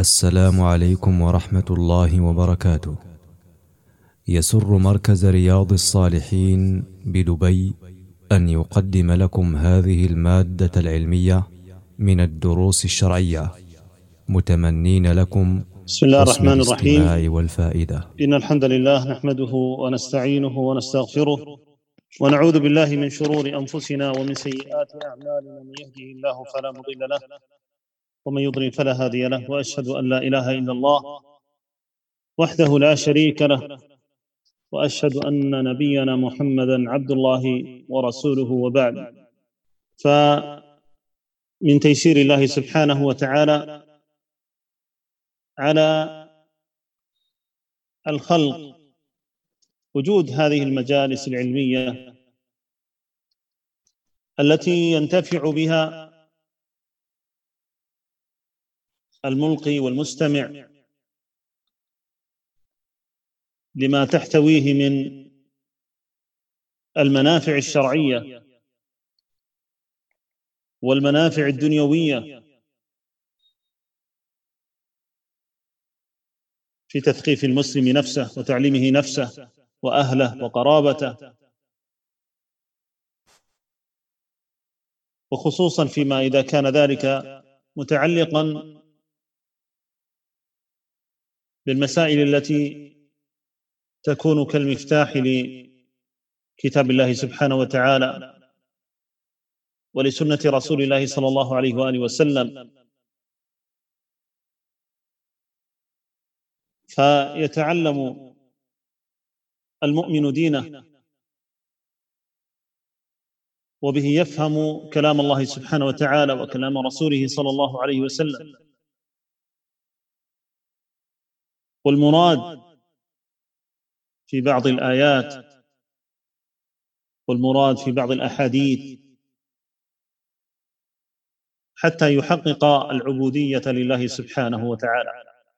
السلام عليكم ورحمة الله وبركاته. يسر مركز رياض الصالحين بدبي أن يقدم لكم هذه المادة العلمية من الدروس الشرعية، متمنين لكم بسم الله حسن الرحمن الرحيم. الاستماع والفائدة. إن الحمد لله نحمده ونستعينه ونستغفره ونعوذ بالله من شرور أنفسنا ومن سيئات أعمالنا، من يهده الله فلا مضل له ومن يضلل فلا هادي له، وأشهد أن لا إله إلا الله وحده لا شريك له، وأشهد أن نبينا محمدا عبد الله ورسوله، وبعد. فمن تيسير الله سبحانه وتعالى على الخلق وجود هذه المجالس العلمية التي ينتفع بها الملقي والمستمع لما تحتويه من المنافع الشرعية والمنافع الدنيوية في تثقيف المسلم نفسه وتعليمه نفسه وأهله وقرابته، وخصوصا فيما إذا كان ذلك متعلقا بالمسائل التي تكون كالمفتاح لكتاب الله سبحانه وتعالى ولسنة رسول الله صلى الله عليه وآله وسلم، فيتعلم المؤمن دينه وبه يفهم كلام الله سبحانه وتعالى وكلام رسوله صلى الله عليه وسلم. والمراد في بعض الآيات والمراد في بعض الأحاديث حتى يحقق العبودية لله سبحانه وتعالى.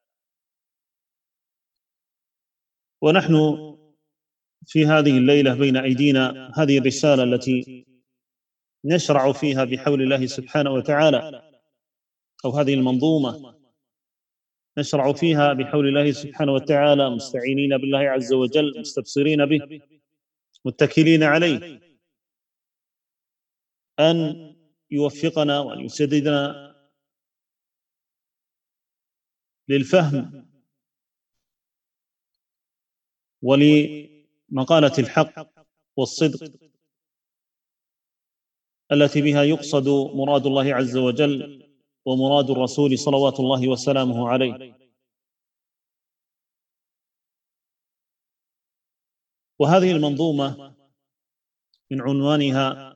ونحن في هذه الليلة بين أيدينا هذه الرسالة التي نشرع فيها بحول الله سبحانه وتعالى، أو هذه المنظومة نشرع فيها بحول الله سبحانه وتعالى، مستعينين بالله عز وجل، مستبصرين به، متكلين عليه أن يوفقنا وأن يسددنا للفهم ولمقالة الحق والصدق التي بها يقصد مراد الله عز وجل ومراد الرسول صلوات الله وسلامه عليه. وهذه المنظومة من عنوانها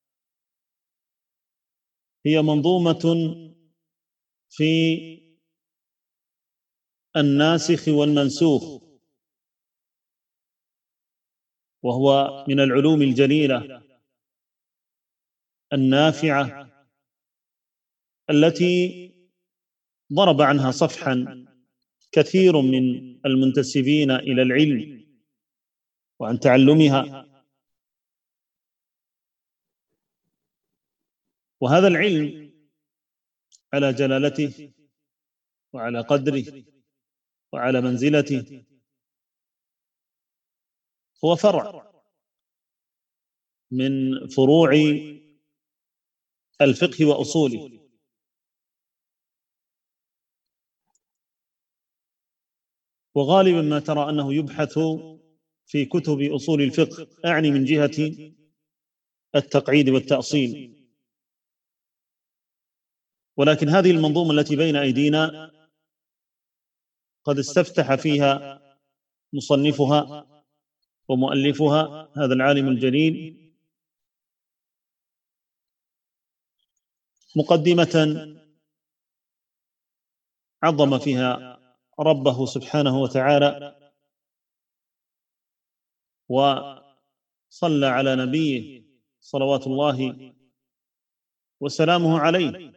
هي منظومة في الناسخ والمنسوخ، وهو من العلوم الجليلة النافعة التي ضرب عنها صفحا كثير من المنتسبين إلى العلم وعن تعلمها. وهذا العلم على جلالته وعلى قدره وعلى منزلته هو فرع من فروع الفقه وأصوله، وغالبا ما ترى أنه يبحث في كتب أصول الفقه، أعني من جهة التقعيد والتأصيل. ولكن هذه المنظومة التي بين أيدينا قد استفتح فيها مصنفها ومؤلفها هذا العالم الجليل مقدمة عظم فيها ربه سبحانه وتعالى وصلى على نبيه صلوات الله وسلامه عليه،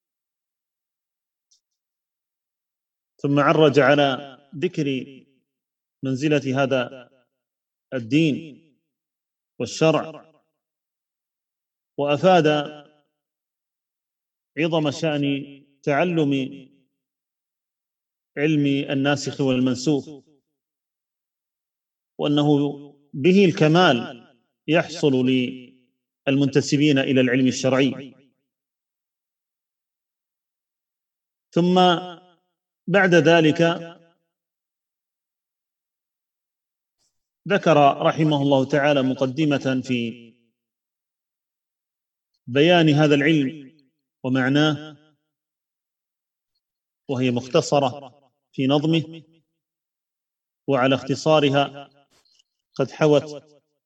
ثم عرج على ذكر منزلة هذا الدين والشرع، وأفاد عظم شأن تعلم علم الناسخ والمنسوخ، وأنه به الكمال يحصل للمنتسبين إلى العلم الشرعي. ثم بعد ذلك ذكر رحمه الله تعالى مقدمة في بيان هذا العلم ومعناه، وهي مختصرة في نظمه، وعلى اختصارها قد حوت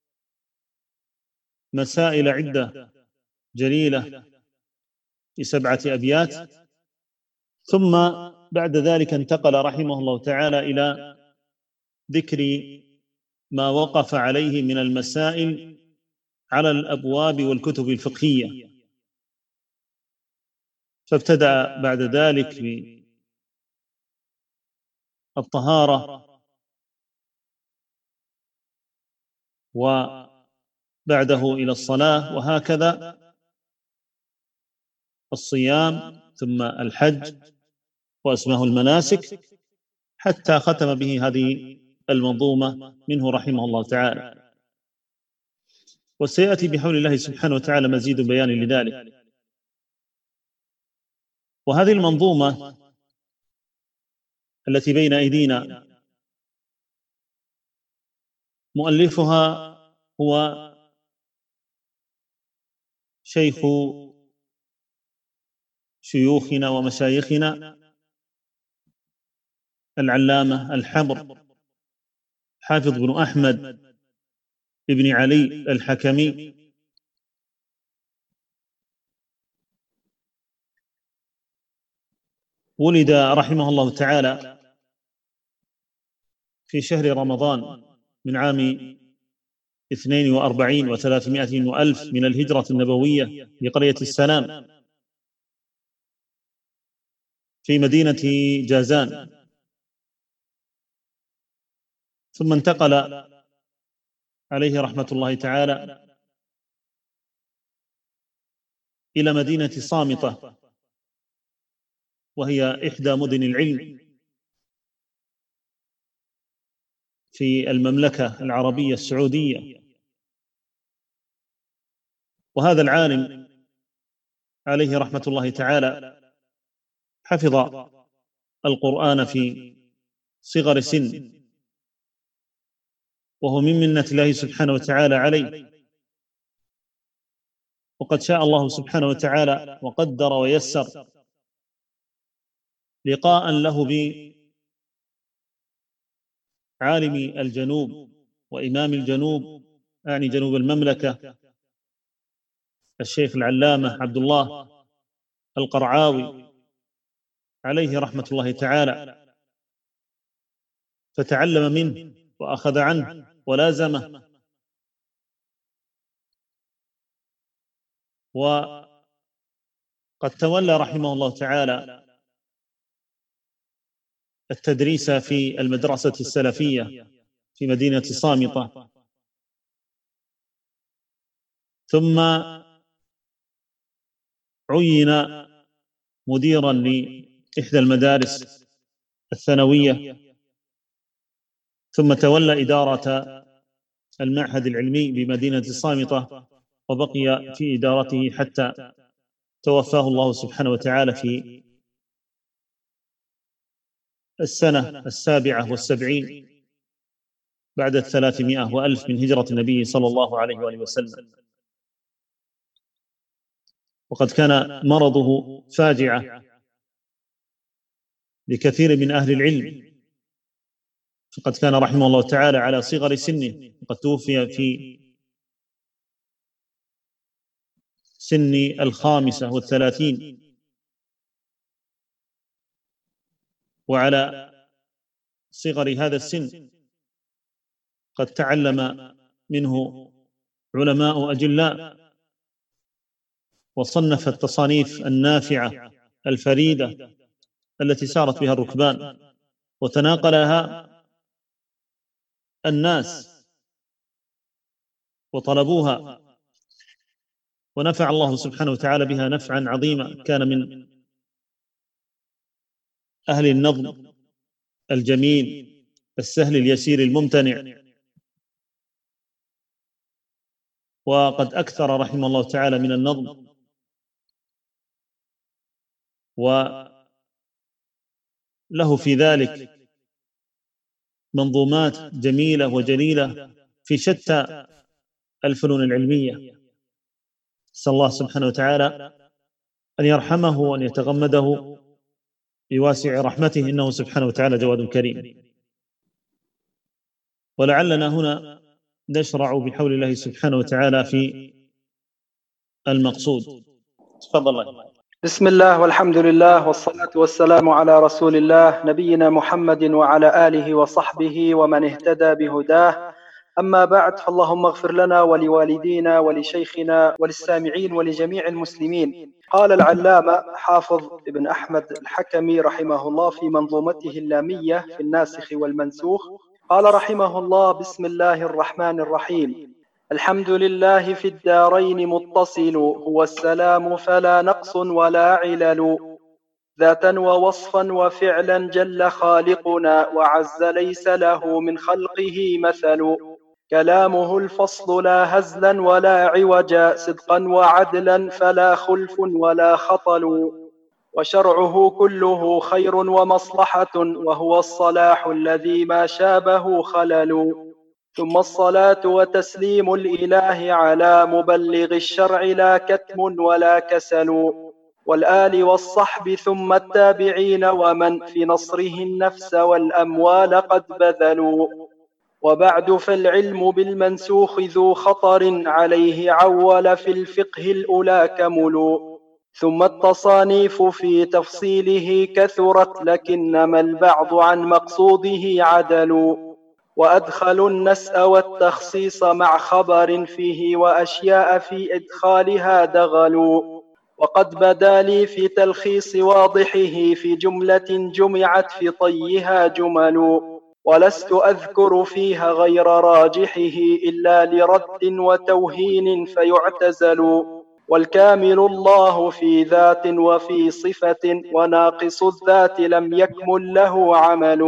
مسائل عدة جليلة في 7 أبيات. ثم بعد ذلك انتقل رحمه الله تعالى إلى ذكر ما وقف عليه من المسائل على الأبواب والكتب الفقهية، فابتدأ بعد ذلك بالطهارة، وبعده إلى الصلاة، وهكذا الصيام، ثم الحج وأسماء المناسك، حتى ختم به هذه المنظومة منه رحمه الله تعالى. وسيأتي بحول الله سبحانه وتعالى مزيد بيان لذلك. وهذه المنظومة التي بين أيدينا مؤلفها هو شيخ شيوخنا ومشايخنا العلامة الحبر حافظ بن أحمد بن علي الحكمي، ولد رحمه الله تعالى في شهر رمضان من عام 42 و300 وألف من الهجرة النبوية بقرية السلام في مدينة جازان، ثم انتقل عليه رحمة الله تعالى إلى مدينة صامتة، وهي إحدى مدن العلم في المملكة العربية السعودية. وهذا العالم عليه رحمة الله تعالى حفظ القرآن في صغر سن، وهو من منة الله سبحانه وتعالى عليه. وقد شاء الله سبحانه وتعالى وقدر ويسر لقاء له بعالم الجنوب وإمام الجنوب، يعني جنوب المملكة، الشيخ العلامة عبد الله القرعاوي عليه رحمة الله تعالى، فتعلم منه وأخذ عنه ولازمه. وقد تولى رحمه الله تعالى التدريس في المدرسة السلفية في مدينة صامتة، ثم عين مديرا لإحدى المدارس الثانوية، ثم تولى إدارة المعهد العلمي بمدينة صامتة، وبقي في إدارته حتى توفاه الله سبحانه وتعالى في السنة 77 بعد 300 وألف من هجرة النبي صلى الله عليه وآله وسلم. وقد كان مرضه فاجعة لكثير من أهل العلم، فقد كان رحمه الله تعالى على صغر سنه، وقد توفي في سن 35، وعلى صغر هذا السن قد تعلم منه علماء أجلاء، وصنف التصانيف النافعة الفريدة التي سارت بها الركبان وتناقلها الناس وطلبوها، ونفع الله سبحانه وتعالى بها نفعا عظيما. كان من أهل النظم الجميل السهل اليسير الممتنع. وقد أكثر رحمه الله تعالى من النظم، وله في ذلك منظومات جميلة وجليلة في شتى الفنون العلمية. نسأل الله سبحانه وتعالى أن يرحمه وأن يتغمده بواسع رحمته، إنه سبحانه وتعالى جواد كريم. ولعلنا هنا نشرع بحول الله سبحانه وتعالى في المقصود. تفضل الله. بسم الله والحمد لله والصلاة والسلام على رسول الله نبينا محمد وعلى آله وصحبه ومن اهتدى بهداه. أما بعد، فاللهم اغفر لنا ولوالدينا ولشيخنا وللسامعين ولجميع المسلمين. قال العلامة حافظ ابن أحمد الحكمي رحمه الله في منظومته اللامية في الناسخ والمنسوخ، قال رحمه الله: بسم الله الرحمن الرحيم. الحمد لله في الدارين متصل، هو السلام فلا نقص ولا علل، ذاتا ووصفا وفعلا جل خالقنا، وعز ليس له من خلقه مثل. كلامه الفصل لا هزلا ولا عوجا، صدقا وعدلا فلا خلف ولا خطل. وشرعه كله خير ومصلحة، وهو الصلاح الذي ما شابه خلل. ثم الصلاة وتسليم الإله على مبلغ الشرع، لا كتم ولا كسل. والآل والصحب ثم التابعين، ومن في نصره النفس والأموال قد بذلوا. وبعد، فالعلم بالمنسوخ ذو خطر، عليه عول في الفقه الأولى كمل. ثم التصانيف في تفصيله كثرت، لكنما البعض عن مقصوده عدل. وأدخلوا النسأ والتخصيص مع خبر فيه، وأشياء في إدخالها دغلوا. وقد بدا لي في تلخيص واضحه، في جملة جمعت في طيها جمل. ولست أذكر فيها غير راجحه، إلا لرد وتوهين فيعتزل. والكامل الله في ذات وفي صفة، وناقص الذات لم يكمل له عمل.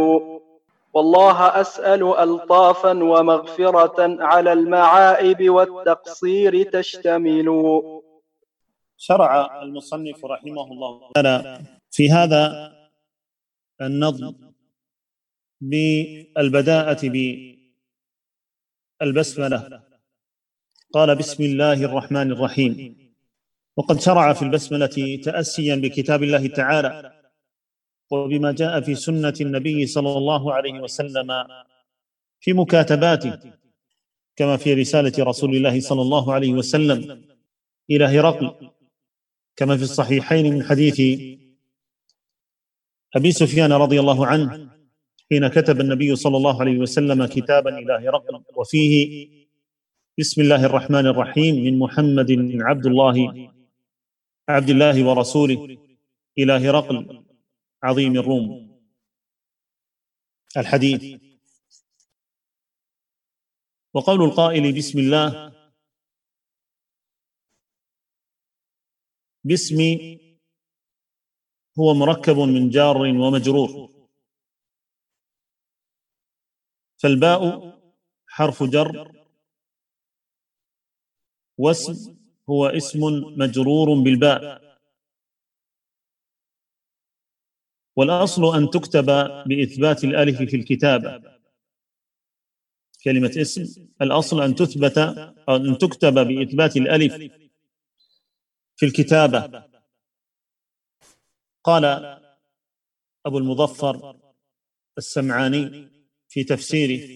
والله أسأل ألطافا ومغفرة، على المعائب والتقصير تشتمل. شرع المصنف رحمه الله تعالى في هذا النظم بالبداءة بالبسملة. قال: بسم الله الرحمن الرحيم. وقد شرع في البسملة تأسيا بكتاب الله تعالى وبما جاء في سنة النبي صلى الله عليه وسلم في مكاتباته، كما في رسالة رسول الله صلى الله عليه وسلم إلى هرقل، كما في الصحيحين من حديث أبي سفيان رضي الله عنه حين كتب النبي صلى الله عليه وسلم كتابا إلى هرقل، وفيه: بسم الله الرحمن الرحيم، من محمد عبد الله ورسوله إلى هرقل عظيم الروم. الحديث. وقول القائل بسم الله: باسم هو مركب من جار ومجرور، فالباء حرف جر، واسم هو اسم مجرور بالباء. والأصل أن تكتب بإثبات الألف في الكتابة. كلمة اسم الأصل أن تثبت أو أن تكتب بإثبات الألف في الكتابة. قال أبو المظفر السمعاني في تفسيره: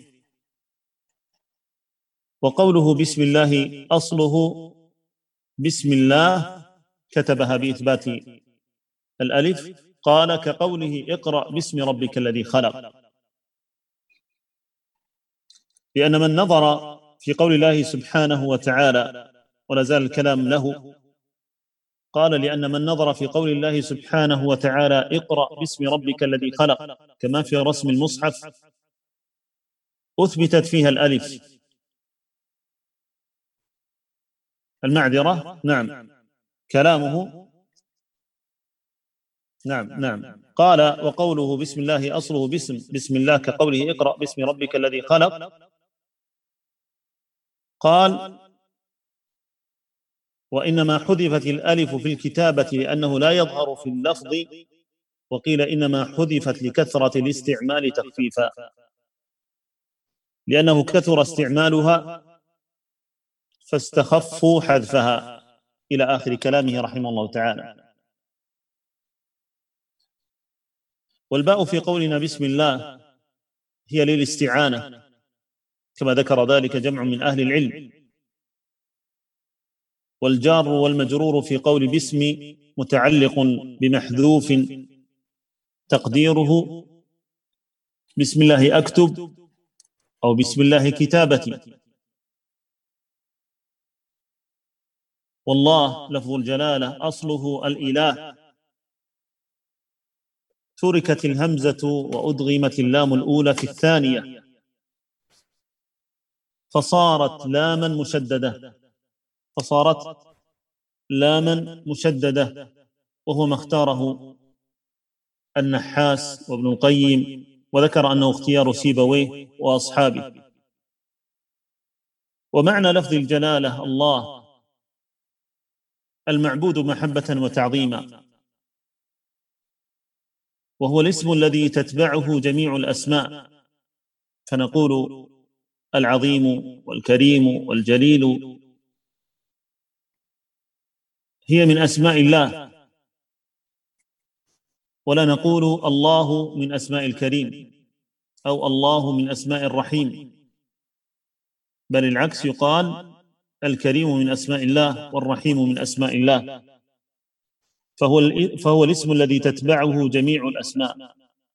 وقوله بسم الله أصله بسم الله، كتبها بإثبات الألف. قال: كقوله اقرأ باسم ربك الذي خلق. لأن من نظر في قول الله سبحانه وتعالى، ولا زال الكلام له، قال: لأن من نظر في قول الله سبحانه وتعالى اقرأ باسم ربك الذي خلق، كما في رسم المصحف، أثبتت فيها الألف. المعذرة، نعم، كلامه نعم. قال: وقوله بسم الله أصله بسم الله، كقوله اقرأ باسم ربك الذي خلق. قال: وإنما حذفت الألف في الكتابة لأنه لا يظهر في اللفظ، وقيل إنما حذفت لكثرة الاستعمال تخفيفا، لأنه كثر استعمالها فاستخفوا حذفها، إلى آخر كلامه رحمه الله تعالى. والباء في قولنا بسم الله هي للاستعانة، كما ذكر ذلك جمع من أهل العلم. والجار والمجرور في قول باسم متعلق بمحذوف تقديره بسم الله أكتب أو بسم الله كتابتي. والله لفظ الجلالة أصله الإله، تركت الهمزة وأدغمت اللام الأولى في الثانية فصارت لاما مشددة، وهو ما اختاره النحاس وابن القيم، وذكر أنه اختيار سيبويه وأصحابه. ومعنى لفظ الجلالة الله، المعبود محبة وتعظيما، وهو الاسم الذي تتبعه جميع الأسماء، فنقول العظيم والكريم والجليل هي من أسماء الله، ولا نقول الله من أسماء الكريم أو الله من أسماء الرحيم، بل العكس، يقال الكريم من أسماء الله والرحيم من أسماء الله، فهو الاسم الذي تتبعه جميع الأسماء.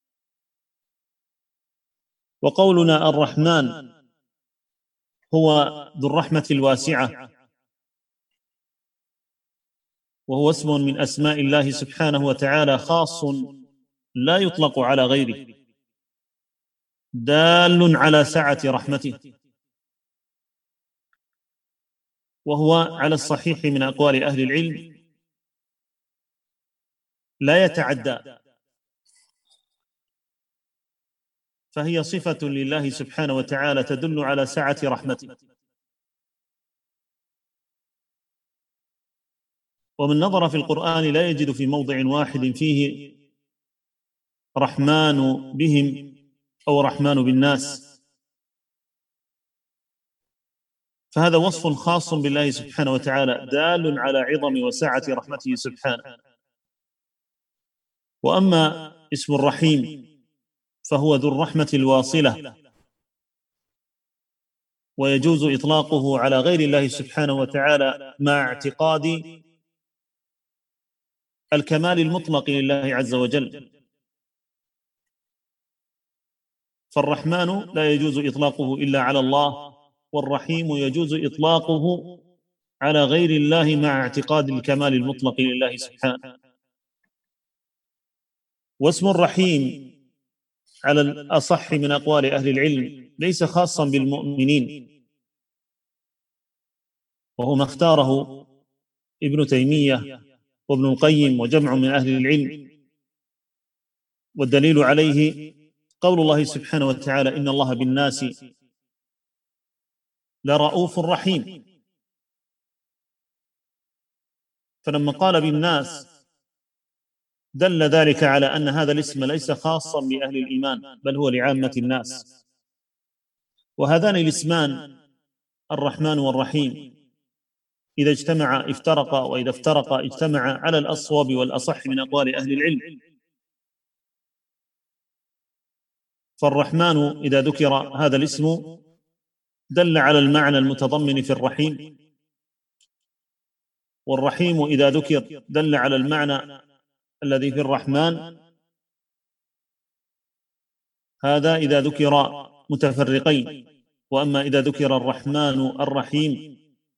وقولنا الرحمن هو ذو الرحمة الواسعة، وهو اسم من أسماء الله سبحانه وتعالى خاص لا يطلق على غيره، دال على سعة رحمته، وهو على الصحيح من أقوال أهل العلم لا يتعدى، فهي صفة لله سبحانه وتعالى تدل على سعة رحمته. ومن نظر في القرآن لا يجد في موضع واحد فيه رحمن بهم أو رحمن بالناس، فهذا وصف خاص بالله سبحانه وتعالى دال على عظم وسعة رحمته سبحانه. وأما اسم الرحيم فهو ذو الرحمة الواصلة، ويجوز إطلاقه على غير الله سبحانه وتعالى مع اعتقاد الكمال المطلق لله عز وجل، فالرحمن لا يجوز إطلاقه إلا على الله، والرحيم يجوز إطلاقه على غير الله مع اعتقاد الكمال المطلق لله سبحانه. واسم الرحيم على الأصح من أقوال أهل العلم ليس خاصا بالمؤمنين، وهو ما اختاره ابن تيمية وابن القيم وجمع من أهل العلم، والدليل عليه قول الله سبحانه وتعالى إن الله بالناس لرؤوف رحيم. فلما قال بالناس دل ذلك على أن هذا الاسم ليس خاصا بأهل الإيمان، بل هو لعامة الناس. وهذان الاسمان الرحمن والرحيم إذا اجتمع افترقا، وإذا افترقا اجتمعا، على الأصوب والأصح من أقوال أهل العلم. فالرحمن إذا ذكر هذا الاسم دل على المعنى المتضمن في الرحيم، والرحيم إذا ذكر دل على المعنى الذي في الرحمن، هذا إذا ذكر متفرقين. وأما إذا ذكر الرحمن الرحيم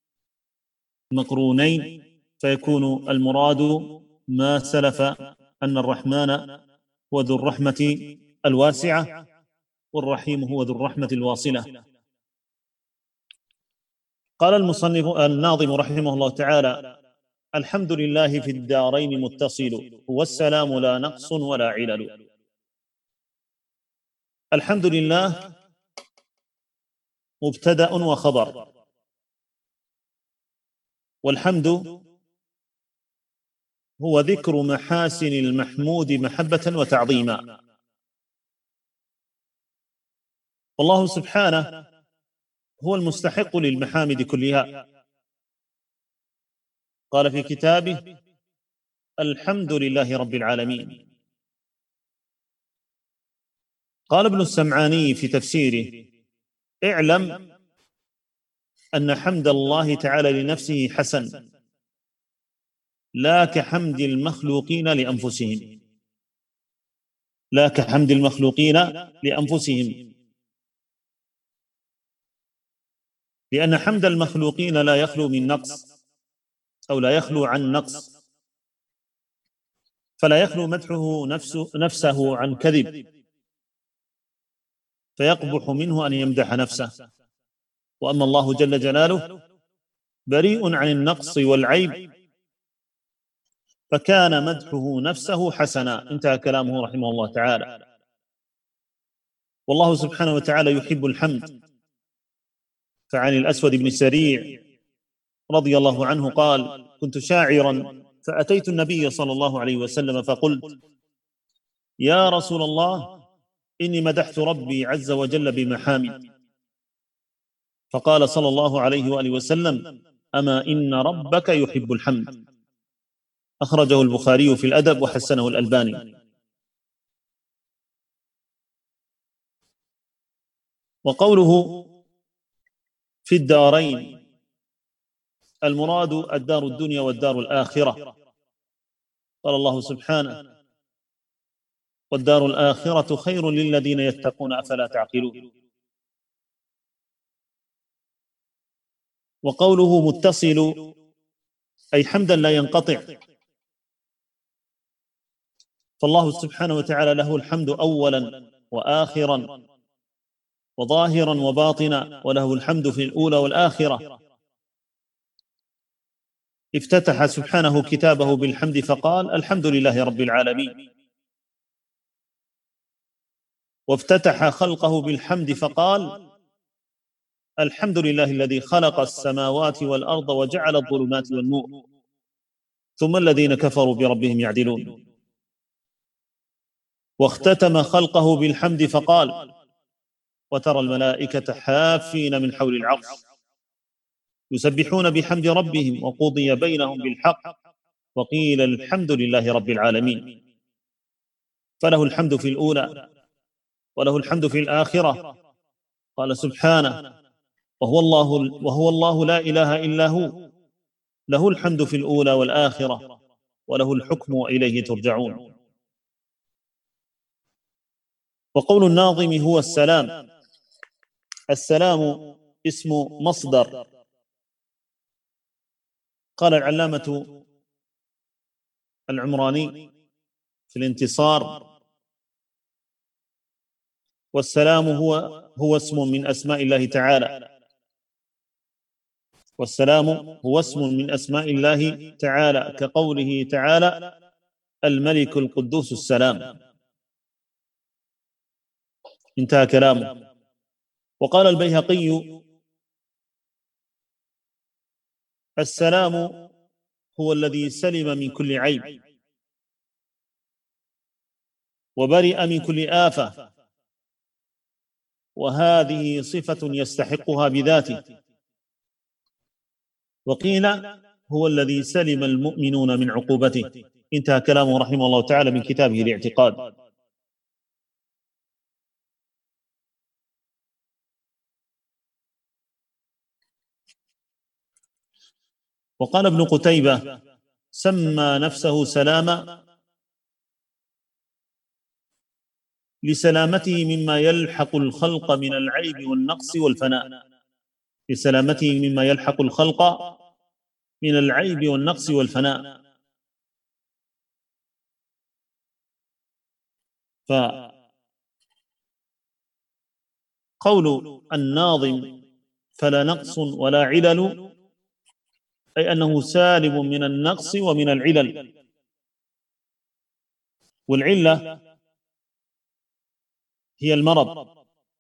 مقرونين فيكون المراد ما سلف أن الرحمن هو ذو الرحمة الواسعة والرحيم هو ذو الرحمة الواصلة. قال المصنف الناظم رحمه الله تعالى: الحمد لله في الدارين متصل، هو السلام لا نقص ولا علل. الحمد لله مبتدأ وخبر، والحمد هو ذكر محاسن المحمود محبة وتعظيما. والله سبحانه هو المستحق للمحامد كلها، قال في كتابه: الحمد لله رب العالمين. قال ابن السمعاني في تفسيره: اعلم أن حمد الله تعالى لنفسه حسن، لا كحمد المخلوقين لأنفسهم، لا كحمد المخلوقين لأنفسهم، لأن حمد المخلوقين لا يخلو من نقص أو لا يخلو عن نقص، فلا يخلو مدحه نفسه عن كذب، فيقبح منه أن يمدح نفسه. وأما الله جل جلاله بريء عن النقص والعيب، فكان مدحه نفسه حسنا. انتهى كلامه رحمه الله تعالى. والله سبحانه وتعالى يحب الحمد. فعن الأسود بن سريع رضي الله عنه قال: كنت شاعرا فأتيت النبي صلى الله عليه وسلم فقلت: يا رسول الله، إني مدحت ربي عز وجل بمحامد. فقال صلى الله عليه وآله وسلم: أما إن ربك يحب الحمد. أخرجه البخاري في الأدب وحسنه الألباني. وقوله في الدارين، المراد الدار الدنيا والدار الآخرة. قال الله سبحانه: والدار الآخرة خير للذين يتقون أفلا تعقلون. وقوله متصل أي حمدا لا ينقطع، فالله سبحانه وتعالى له الحمد أولا وآخرا وظاهرا وباطنا، وله الحمد في الأولى والآخرة. افتتح سبحانه كتابه بالحمد فقال: الحمد لله رب العالمين. وافتتح خلقه بالحمد فقال: الحمد لله الذي خلق السماوات والأرض وجعل الظلمات والنور، ثم الذين كفروا بربهم يعدلون. واختتم خلقه بالحمد فقال: وترى الملائكة حافين من حول العرش يسبحون بحمد ربهم وقضي بينهم بالحق وقيل الحمد لله رب العالمين. فله الحمد في الأولى وله الحمد في الآخرة. قال سبحانه: وهو الله لا إله إلا هو، له الحمد في الأولى والآخرة وله الحكم وإليه ترجعون. وقول الناظم: هو السلام. السلام اسم مصدر. قال العلامة العمراني في الانتصار: والسلام هو اسم من أسماء الله تعالى. والسلام هو اسم من أسماء الله تعالى، كقوله تعالى: الملك القدوس السلام. انتهى كلامه. وقال البيهقي: السلام هو الذي سلم من كل عيب وبرئ من كل آفة، وهذه صفة يستحقها بذاته. وقيل: هو الذي سلم المؤمنون من عقوبته. انتهى كلامه رحمه الله تعالى من كتابه الاعتقاد. وقال ابن قتيبة: سمى نفسه سلاما لسلامته مما يلحق الخلق من العيب والنقص والفناء. لسلامته مما يلحق الخلق من العيب والنقص والفناء. فقول الناظم: فلا نقص ولا علل، أي أنه سالم من النقص ومن العلل. والعلة هي المرض،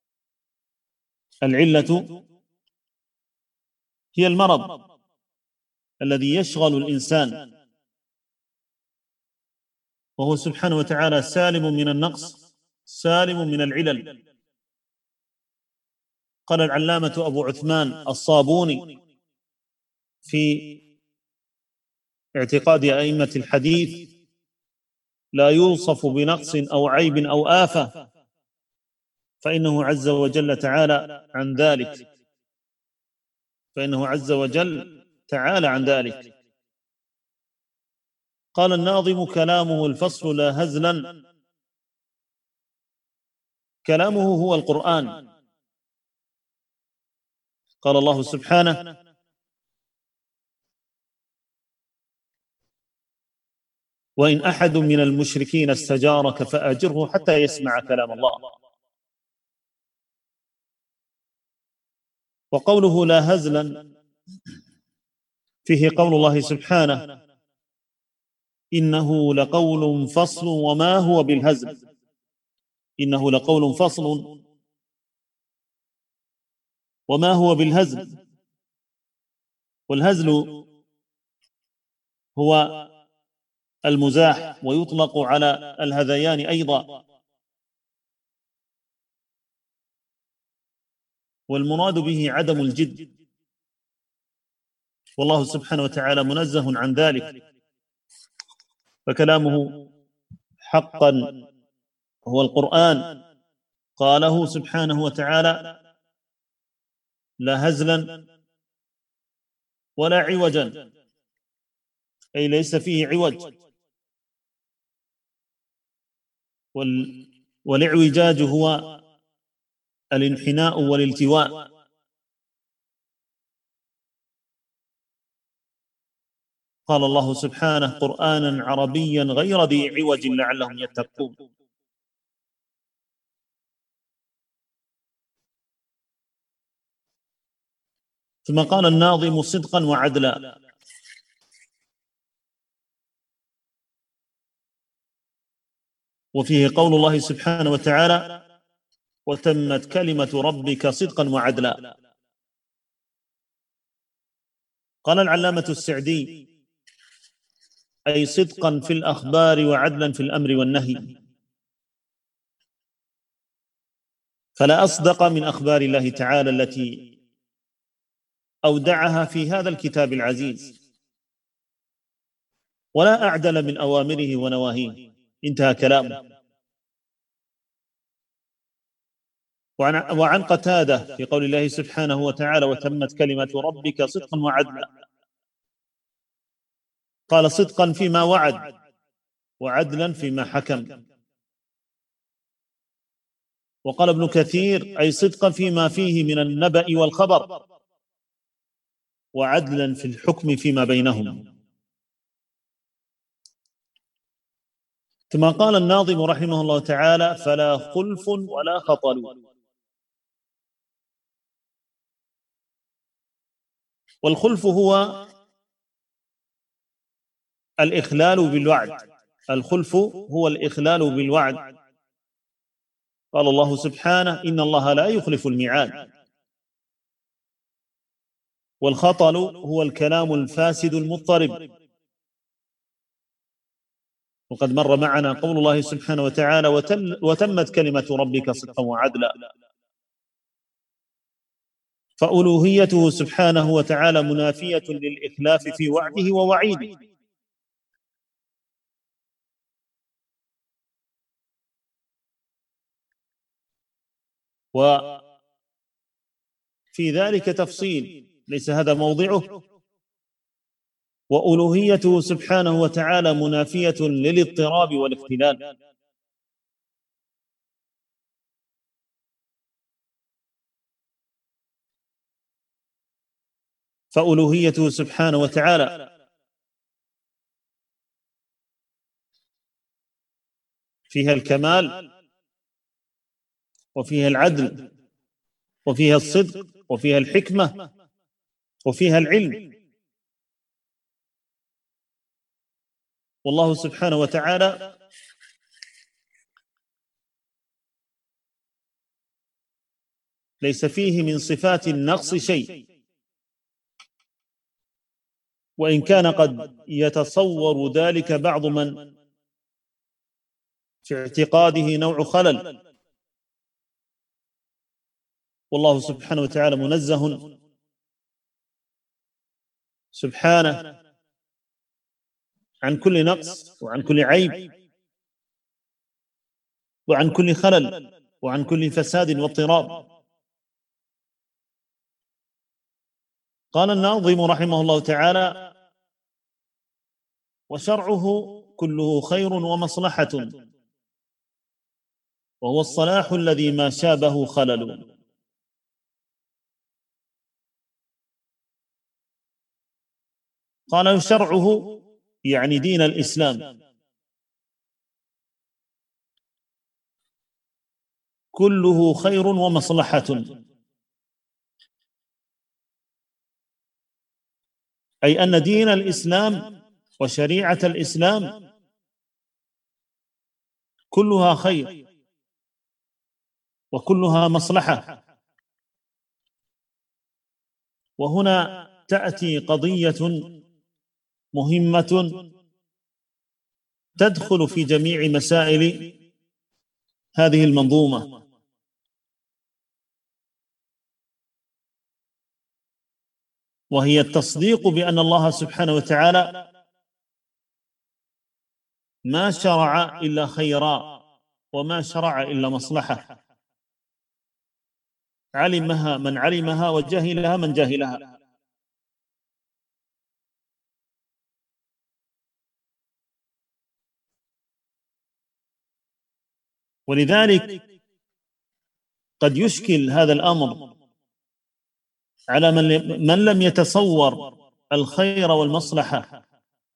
العلة هي المرض الذي يشغل الإنسان، وهو سبحانه وتعالى سالم من النقص سالم من العلل. قال العلامة أبو عثمان الصابوني في اعتقاد أئمة الحديث: لا يوصف بنقص أو عيب أو آفة، فإنه عز وجل تعالى عن ذلك، فإنه عز وجل تعالى عن ذلك. قال الناظم: كلامه الفصل لا هزلا، كلامه هو القرآن. قال الله سبحانه: وإن أحد من المشركين استجارك فأجره حتى يسمع كلام الله. وقوله لا هزلا فيه قول الله سبحانه: إنه لقول فصل وما هو بالهزل. إنه لقول فصل وما هو بالهزل. والهزل هو المزاح، ويطلق على الهذيان أيضا، والمراد به عدم الجد، والله سبحانه وتعالى منزه عن ذلك، فكلامه حقا هو القرآن. قاله سبحانه وتعالى: لا هزلا ولا عوجا، أي ليس فيه عوج. والاعوجاج هو الانحناء والالتواء. قال الله سبحانه: قرآنا عربيا غير ذي عوج لعلهم يتقون. ثم قال الناظم: صدقا وعدلا. وفيه قول الله سبحانه وتعالى: وتمت كلمة ربك صدقا وعدلا. قال العلامة السعدي: أي صدقا في الأخبار وعدلا في الأمر والنهي، فلا أصدق من أخبار الله تعالى التي أودعها في هذا الكتاب العزيز، ولا أعدل من أوامره ونواهيه. انتهى كلامه. وعن قتادة في قول الله سبحانه وتعالى: وتمت كلمة ربك صدقا وعدلا، قال: صدقا فيما وعد، وعدلا فيما حكم. وقال ابن كثير: أي صدقا فيما فيه من النبأ والخبر، وعدلا في الحكم فيما بينهم. ثم قال الناظم رحمه الله تعالى: فلا خلف ولا خطل. والخلف هو الإخلال بالوعد. الخلف هو الإخلال بالوعد. قال الله سبحانه: إن الله لا يخلف الميعاد. والخطل هو الكلام الفاسد المضطرب. وقد مر معنا قول الله سبحانه وتعالى: وتمت كلمة ربك صدقا وعدلا. فألوهيته سبحانه وتعالى منافية للإخلاف في وعده ووعيده. وفي ذلك تفصيل ليس هذا موضعه. وألوهيته سبحانه وتعالى منافية للاضطراب والاختلال. فألوهيته سبحانه وتعالى فيها الكمال، وفيها العدل، وفيها الصدق، وفيها الحكمة، وفيها العلم. والله سبحانه وتعالى ليس فيه من صفات النقص شيء، وإن كان قد يتصور ذلك بعض من في اعتقاده نوع خلل، والله سبحانه وتعالى منزه سبحانه عن كل نقص وعن كل عيب وعن كل خلل وعن كل فساد واضطراب. قال الناظم رحمه الله تعالى: وشرعه كله خير ومصلحة، وهو الصلاح الذي ما شابه خلل. قال شرعه يعني دين الإسلام، كله خير ومصلحة، أي أن دين الإسلام وشريعة الإسلام كلها خير وكلها مصلحة. وهنا تأتي قضية مهمة تدخل في جميع مسائل هذه المنظومة، وهي التصديق بأن الله سبحانه وتعالى ما شرع إلا خيرا وما شرع إلا مصلحة، علمها من علمها وجهلها من جهلها. ولذلك قد يشكل هذا الأمر على من لم يتصور الخير والمصلحة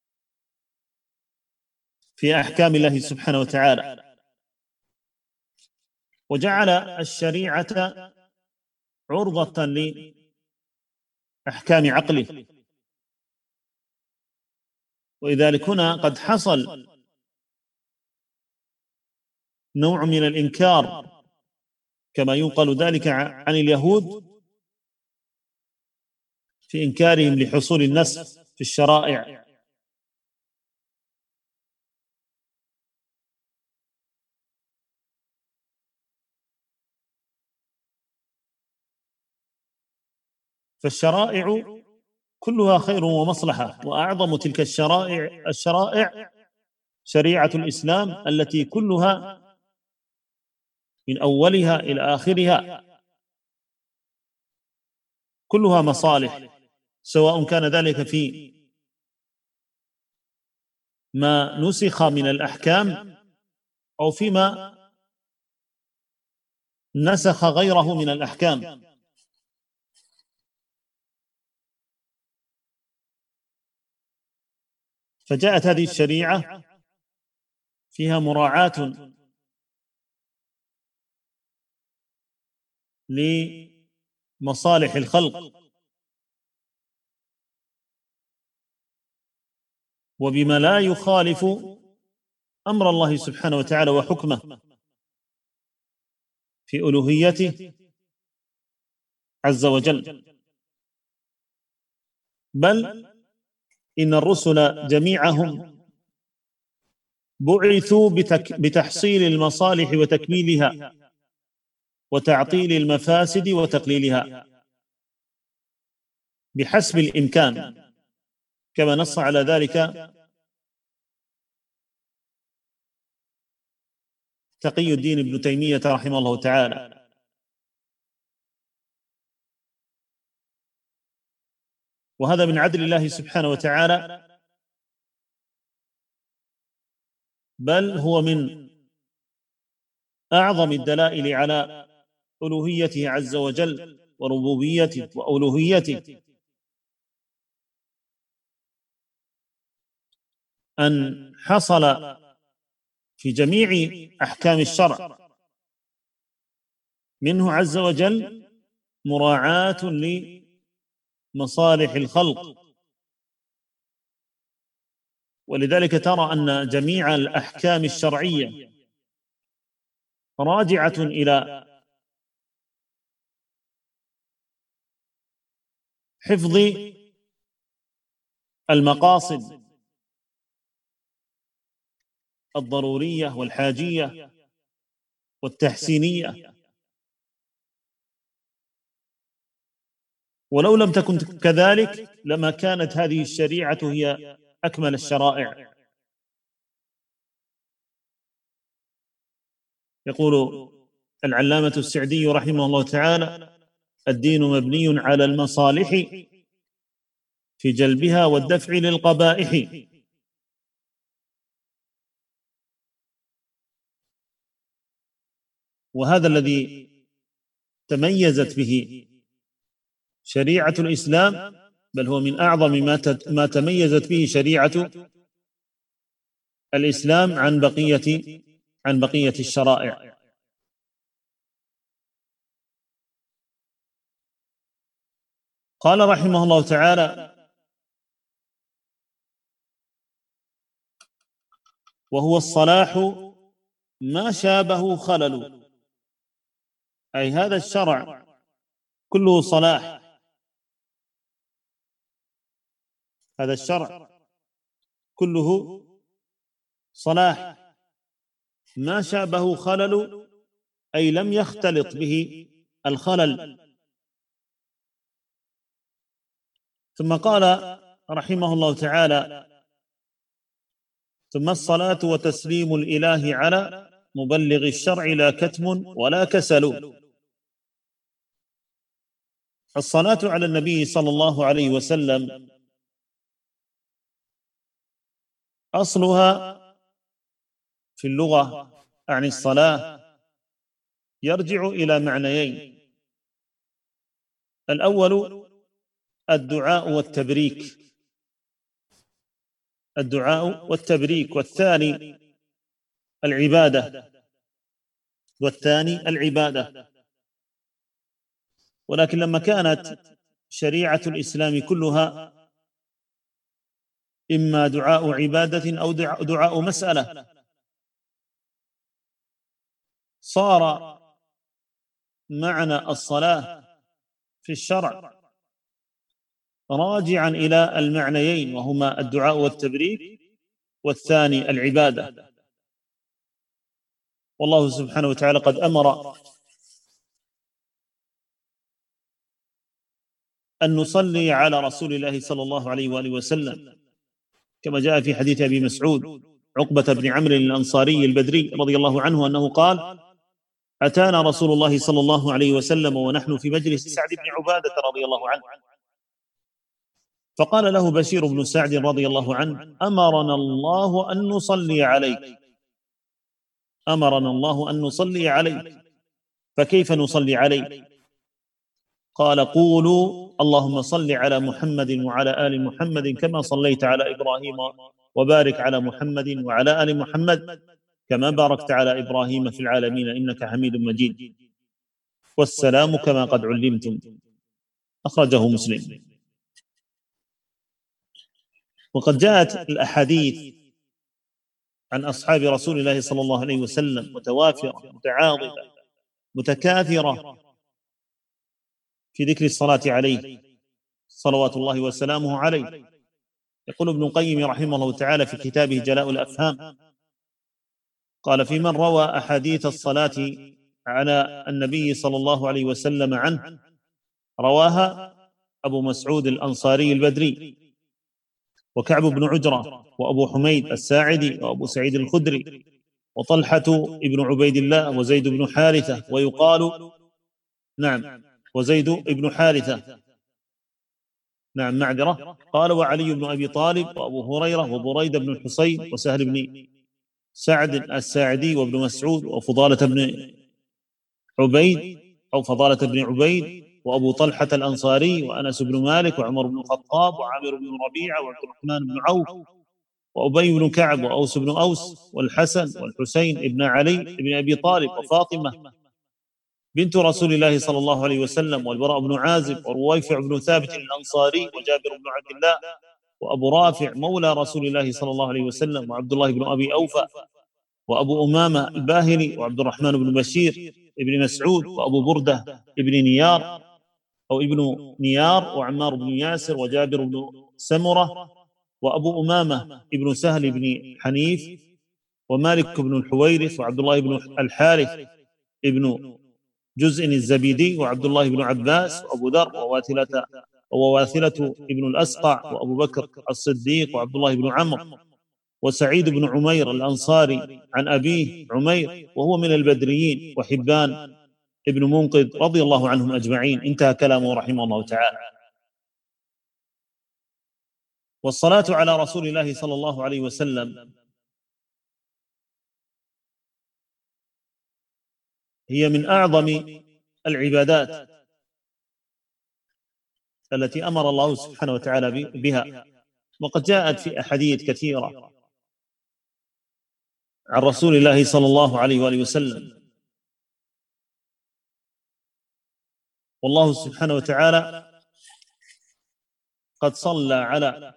في أحكام الله سبحانه وتعالى، وجعل الشريعة عرضة لأحكام عقله. ولذلك هنا قد حصل نوع من الإنكار كما ينقل ذلك عن اليهود في إنكارهم لحصول النسخ في الشرائع، فالشرائع كلها خير ومصلحة، وأعظم تلك الشرائع شريعة الإسلام التي كلها من أولها إلى آخرها كلها مصالح، سواء كان ذلك في ما نسخ من الأحكام أو فيما نسخ غيره من الأحكام. فجاءت هذه الشريعة فيها مراعاة لمصالح الخلق وبما لا يخالف أمر الله سبحانه وتعالى وحكمه في ألوهيته عز وجل. بل إن الرسل جميعهم بعثوا بتحصيل المصالح وتكميلها وتعطيل المفاسد وتقليلها بحسب الإمكان، كما نص على ذلك تقي الدين ابن تيمية رحمه الله تعالى. وهذا من عدل الله سبحانه وتعالى، بل هو من أعظم الدلائل على ألوهيته عز وجل وربوبيته وألوهيته أن حصل في جميع أحكام الشرع منه عز وجل مراعاة لمصالح الخلق ولذلك ترى أن جميع الأحكام الشرعية راجعة إلى حفظ المقاصد الضرورية والحاجية والتحسينية، ولو لم تكن كذلك لما كانت هذه الشريعة هي أكمل الشرائع. يقول العلامة السعدي رحمه الله تعالى: الدين مبني على المصالح في جلبها والدفع للقبائح. وهذا الذي تميزت به شريعة الإسلام، بل هو من أعظم ما تميزت به شريعة الإسلام عن بقية الشرائع. قال رحمه الله تعالى: وهو الصلاح ما شابه خلل، أي هذا الشرع كله صلاح، هذا الشرع كله صلاح، ما شابه خلل أي لم يختلط به الخلل. ثم قال رحمه الله تعالى: ثم الصلاة وتسليم الإله على مبلغ الشرع لا كتم ولا كسل. الصلاة على النبي صلى الله عليه وسلم أصلها في اللغة عن الصلاة يرجع إلى معنيين: الأول الدعاء والتبريك، الدعاء والتبريك، والثاني العبادة. ولكن لما كانت شريعة الإسلام كلها إما دعاء عبادة أو دعاء مسألة، صار معنى الصلاة في الشرع راجعا إلى المعنيين، وهما الدعاء والتبريك، والثاني العبادة. والله سبحانه وتعالى قد أمر أن نصلي على رسول الله صلى الله عليه وآله وسلم، كما جاء في حديث أبي مسعود عقبة بن عمرو الأنصاري البدري رضي الله عنه أنه قال: أتانا رسول الله صلى الله عليه وسلم ونحن في مجلس سعد بن عبادة رضي الله عنه، فقال له بشير بن سعد رضي الله عنه: أمرنا الله أن نصلي عليك، أمرنا الله أن نصلي عليك، فكيف نصلي عليك؟ قال: قولوا اللهم صل على محمد وعلى آل محمد كما صليت على إبراهيم، وبارك على محمد وعلى آل محمد كما باركت على إبراهيم في العالمين إنك حميد مجيد، والسلام كما قد علمتم. أخرجه مسلم. وقد جاءت الأحاديث عن أصحاب رسول الله صلى الله عليه وسلم متوافرة متعاضدة متكاثرة في ذكر الصلاة عليه صلوات الله وسلامه عليه. يقول ابن القيم رحمه الله تعالى في كتابه جلاء الأفهام، قال: في من روى أحاديث الصلاة على النبي صلى الله عليه وسلم عنه، رواها أبو مسعود الأنصاري البدري، وكعب بن عجرة، وأبو حميد الساعدي، وأبو سعيد الخدري، وطلحة ابن عبيد الله، وزيد بن حارثة، ويقال وزيد بن حارثة معذرة، قال: وعلي بن أبي طالب، وأبو هريرة، وبريد بن الحصين، وسهل بن سعد الساعدي، وابن مسعود، وفضالة بن عبيد وأبو طلحة الأنصاري، وأنس بن مالك، وعمر بن الخطاب، وعامر بن ربيعة، وعبد الرحمن بن عوف، وأبي بن كعب، وأوس بن أوس، والحسن والحسين ابن علي بن أبي طالب، وفاطمة بنت رسول الله صلى الله عليه وسلم، والبراء بن عازب، ورويفع بن ثابت الأنصاري، وجابر بن عبد الله، وأبو رافع مولى رسول الله صلى الله عليه وسلم، وعبد الله بن أبي أوفى، وأبو أمامة الباهلي، وعبد الرحمن بن بشير ابن مسعود، وأبو بردة ابن نيار أو ابن نيار، وعمار بن ياسر، وجابر بن سمرة، وأبو أمامة ابن سهل بن حنيف، ومالك بن الحويرث، وعبد الله بن الحارث ابن جزء الزبيدي، وعبد الله بن عباس، وأبو ذر، وواثلة ابن الأسقع، وأبو بكر الصديق، وعبد الله بن عمرو، وسعيد بن عمير الأنصاري عن أبيه عمير وهو من البدريين، وحبان ابن منقذ رضي الله عنهم أجمعين. انتهى كلامه رحمه الله تعالى. والصلاة على رسول الله صلى الله عليه وسلم هي من أعظم العبادات التي أمر الله سبحانه وتعالى بها، وقد جاءت في أحاديث كثيرة عن رسول الله صلى الله عليه وآله وسلم. والله سبحانه وتعالى قد صلى على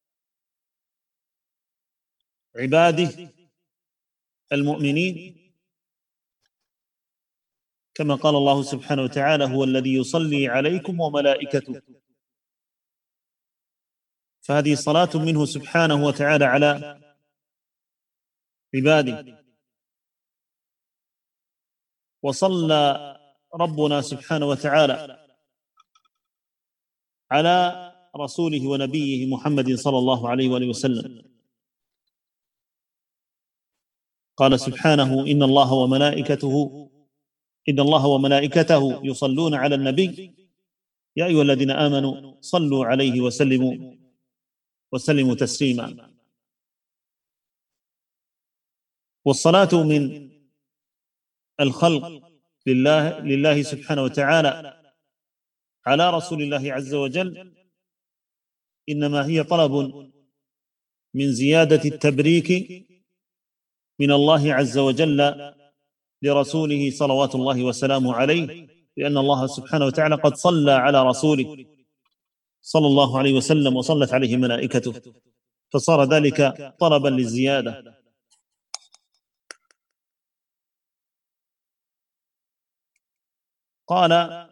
عباده المؤمنين كما قال الله سبحانه وتعالى: هو الذي يصلي عليكم وملائكته. فهذه صلاة منه سبحانه وتعالى على عباده. وصلى ربنا سبحانه وتعالى على رسوله ونبيه محمد صلى الله عليه وآله وسلم. قال سبحانه: إن الله وملائكته يصلون على النبي يا أيها الذين آمنوا صلوا عليه وسلموا تسليما. والصلاة من الخلق لله سبحانه وتعالى على رسول الله عز وجل إنما هي طلب من زيادة التبريك من الله عز وجل لرسوله صلوات الله وسلامه عليه، لأن الله سبحانه وتعالى قد صلى على رسوله صلى الله عليه وسلم وصلت عليه ملائكته، فصار ذلك طلبا للزيادة. قال: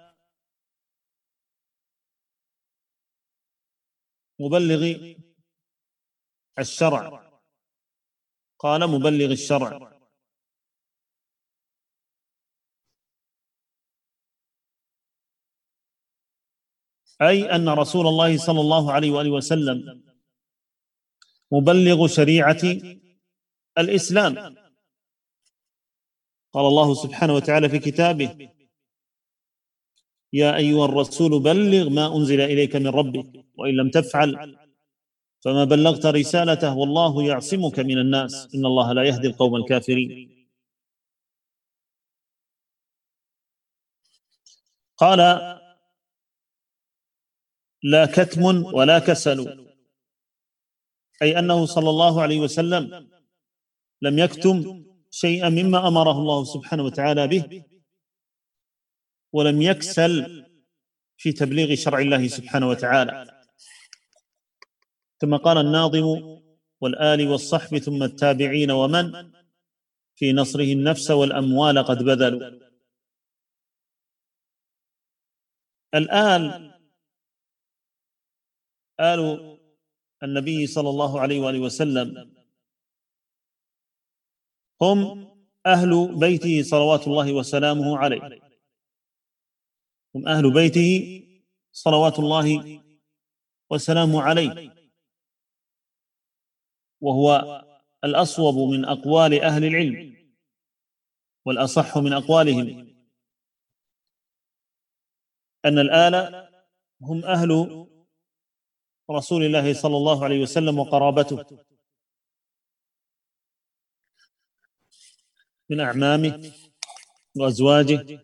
مبلغ الشرع. قال: مبلغ الشرع، أي أن رسول الله صلى الله عليه وآله وسلم مبلغ شريعة الإسلام. قال الله سبحانه وتعالى في كتابه: يا أيها الرسول بلغ ما أنزل إليك من ربك وإن لم تفعل فما بلغت رسالته والله يعصمك من الناس إن الله لا يهدي القوم الكافرين. قال: لا كتم ولا كسل، أي أنه صلى الله عليه وسلم لم يكتم شيئا مما أمره الله سبحانه وتعالى به، ولم يكسل في تبليغ شرع الله سبحانه وتعالى، كما قال الناظم: والآل والصحب ثم التابعين ومن في نصره النفس والأموال قد بذلوا. الآل آل النبي صلى الله عليه وآله وسلم هم أهل بيته صلوات الله وسلامه عليه، هم أهل بيته صلوات الله وسلامه عليه، وهو الأصوب من أقوال أهل العلم والأصح من أقوالهم أن الآل هم أهل رسول الله صلى الله عليه وسلم وقرابته من أعمامه وأزواجه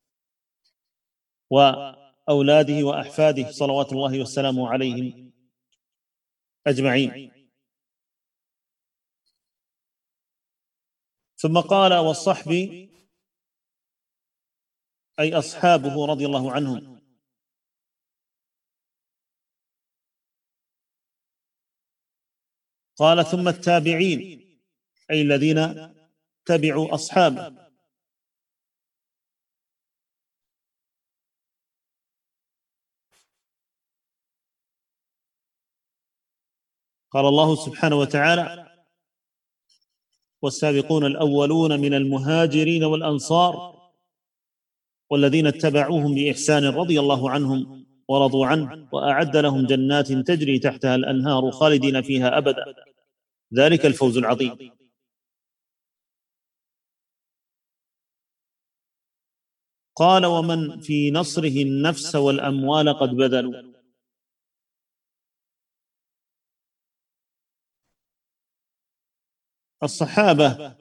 وأولاده وأحفاده صلوات الله وسلامه عليهم أجمعين. ثم قال: والصحب، أي أصحابه رضي الله عنهم. قال ثم التابعين، أي الذين تبعوا أصحابه. قال الله سبحانه وتعالى: والسابقون الأولون من المهاجرين والأنصار والذين اتبعوهم بإحسان رضي الله عنهم ورضوا عنه وأعد لهم جنات تجري تحتها الأنهار خالدين فيها أبدا، ذلك الفوز العظيم. قال: ومن في نصره النفس والأموال قد بذلوا. الصحابة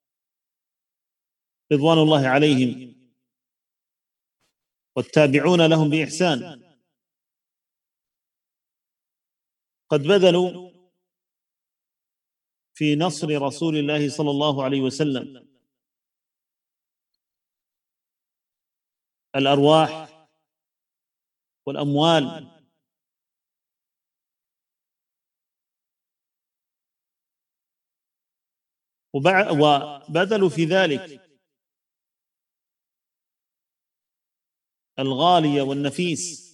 رضوان الله عليهم والتابعون لهم بإحسان قد بذلوا في نصر رسول الله صلى الله عليه وسلم الأرواح والأموال، وبذلوا في ذلك الغالي والنفيس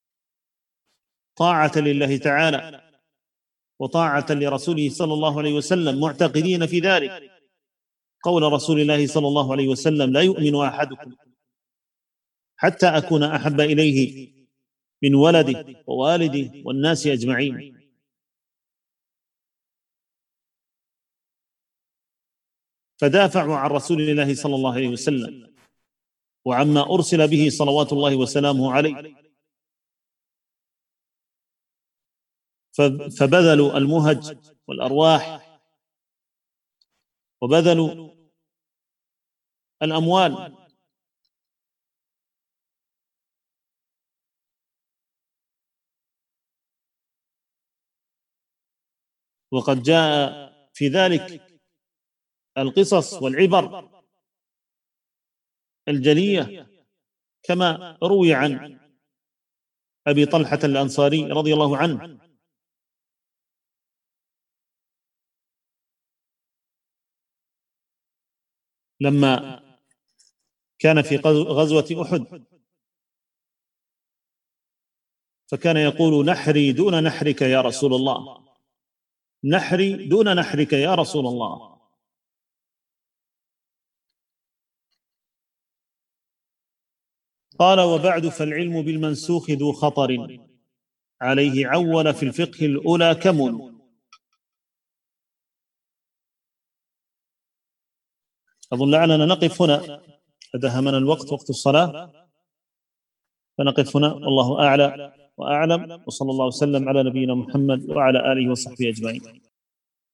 طاعة لله تعالى وطاعة لرسوله صلى الله عليه وسلم، معتقدين في ذلك قول رسول الله صلى الله عليه وسلم: لا يؤمن أحدكم حتى أكون أحب إليه من ولده ووالده والناس أجمعين. فدافعوا عن رسول الله صلى الله عليه وسلم وعما أرسل به صلوات الله وسلامه عليه، فبذلوا المهج والأرواح وبذلوا الأموال. وقد جاء في ذلك القصص والعبر الجلية كما روي عن أبي طلحة الأنصاري رضي الله عنه لما كان في غزوة أحد فكان يقول: نحري دون نحرك يا رسول الله، نحري دون نحرك يا رسول الله. قال: وبعد فالعلم بالمنسوخ ذو خطر، عليه عول في الفقه الأولى كمل. أظن لعلنا نقف هنا، أدهمنا الوقت، وقت الصلاة، فنقف هنا. والله أعلى وأعلم، وصلى الله وسلم على نبينا محمد وعلى آله وصحبه أجمعين.